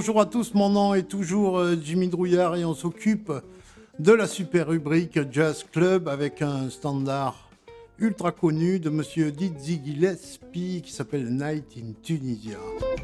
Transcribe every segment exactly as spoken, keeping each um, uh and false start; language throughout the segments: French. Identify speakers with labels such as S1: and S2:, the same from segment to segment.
S1: bonjour à tous, mon nom est toujours euh, Jimmy Drouillard et on s'occupe de la super rubrique Jazz Club avec un standard ultra connu de monsieur Dizzy Gillespie qui s'appelle Night in Tunisia.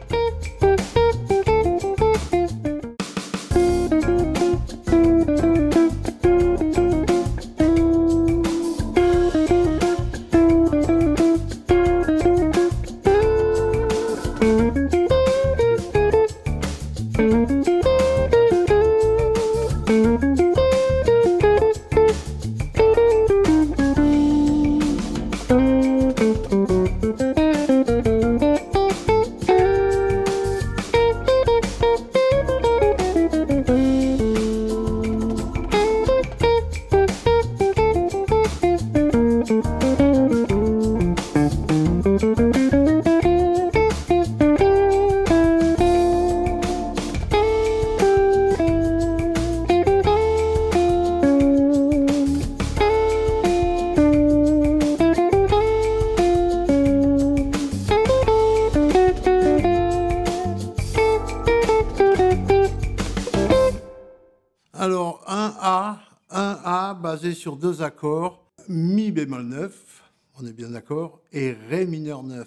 S1: Alors, un A, un A basé sur deux accords, Mi bémol neuf, on est bien d'accord, et Ré mineur neuf.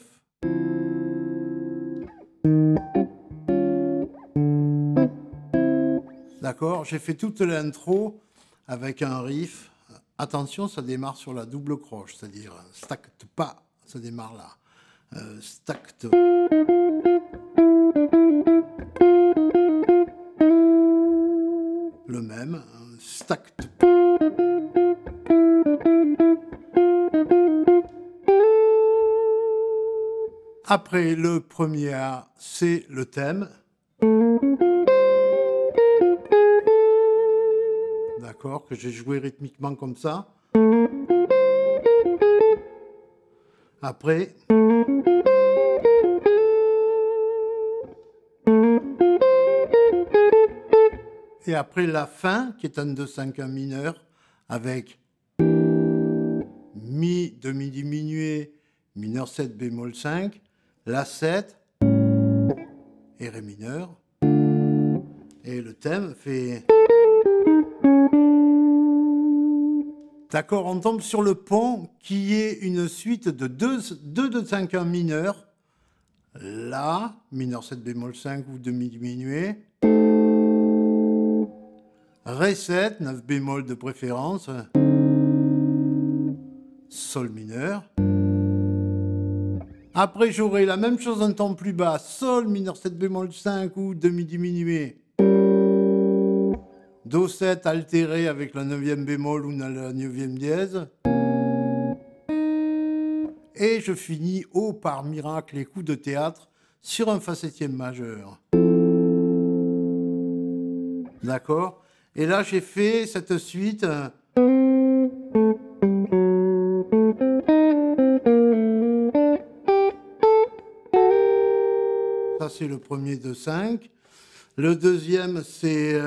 S1: D'accord, j'ai fait toute l'intro avec un riff. Attention, ça démarre sur la double croche, c'est-à-dire stacked pas, ça démarre là. Euh, stacked. Le même, stacked. Après le premier A, c'est le thème. D'accord, que j'ai joué rythmiquement comme ça. Après. Et après la fin, qui est un deux cinq un mineur, avec Mi, demi diminué, mineur sept, bémol cinq, La sept, et Ré mineur. Et le thème fait... D'accord, on tombe sur le pont qui est une suite de deux deux cinq un mineur. La, mineur sept, bémol cinq ou demi diminué. Ré sept, neuf bémol de préférence, Sol mineur. Après, j'aurai la même chose un ton plus bas, Sol mineur sept bémol cinq ou demi diminué, Do sept altéré avec la neuvième bémol ou la neuvième dièse. Et je finis, oh par miracle et coup de théâtre, sur un Fa septième majeur. D'accord ? Et là, j'ai fait cette suite. Ça, c'est le premier de cinq. Le deuxième, c'est...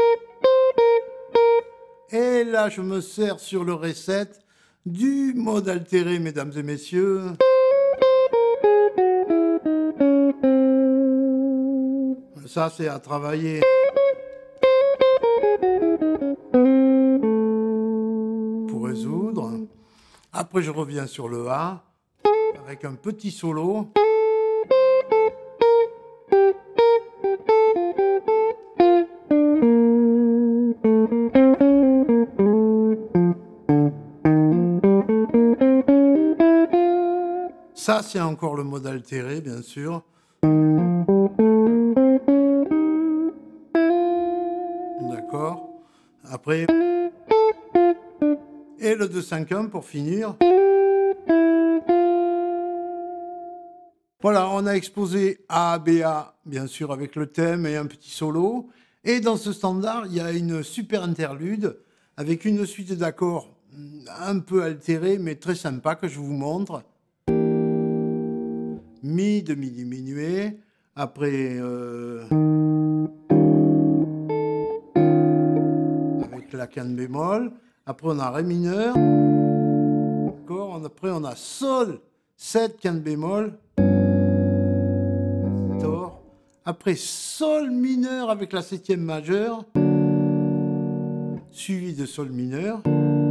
S1: Et là, je me sers sur le Ré sept du mode altéré, mesdames et messieurs. Ça, c'est à travailler. Pour résoudre. Après, je reviens sur le A avec un petit solo. Ça, c'est encore le mode altéré, bien sûr. D'accord. Après... Et le deux cinq un pour finir. Voilà, on a exposé A, B, A, bien sûr, avec le thème et un petit solo. Et dans ce standard, il y a une super interlude avec une suite d'accords un peu altérés, mais très sympa, que je vous montre. Mi, demi diminué. Après... Euh, avec la canne bémol. Après, on a Ré mineur. D'accord. Après, on a Sol, sept, canne bémol. Tor. Après sol mineur avec la septième majeure, suivi de sol mineur.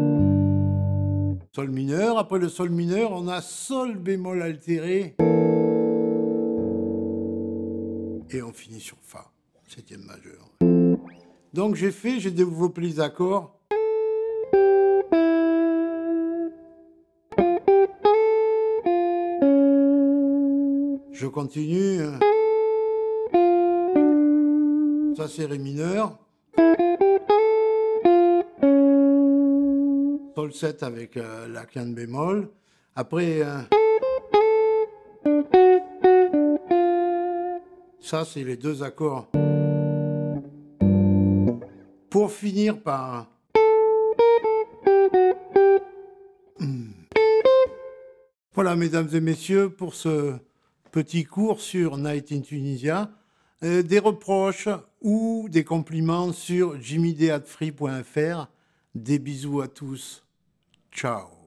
S1: Sol mineur, après le sol mineur, on a sol bémol altéré. Et on finit sur fa, septième majeure. Donc j'ai fait, j'ai développé les accords. Je continue. Ça c'est ré mineur. Sol sept avec euh, la quinte bémol. Après, euh, ça c'est les deux accords. Pour finir par... Voilà, mesdames et messieurs, pour ce petit cours sur Night in Tunisia. Euh, des reproches ou des compliments sur jimmy d at free point f r. Des bisous à tous. Ciao.